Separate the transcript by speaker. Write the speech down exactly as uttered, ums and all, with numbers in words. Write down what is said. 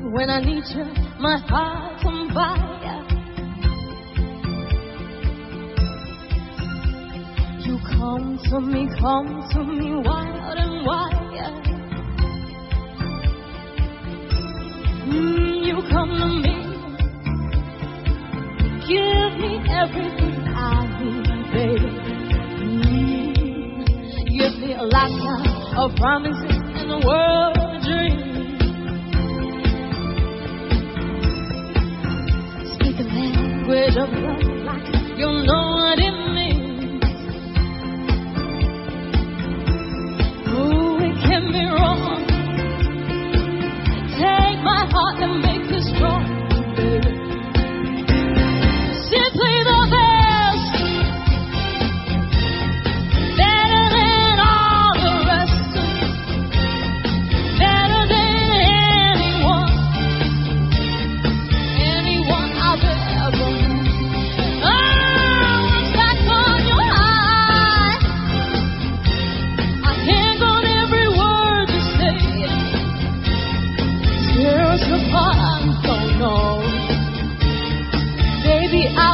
Speaker 1: When I need you, my heart's on fire. You come to me, come to me, wild and wild. Mm, you come to me, give me everything I need, baby. Mm, give me a lifetime of promises and a world of dreams. Language of love like you know what it means. Oh, it can be wrong. Take my heart and make it strong, baby. Simply the best, better than all the rest, better than anyone, anyone out there. I don't know, baby. I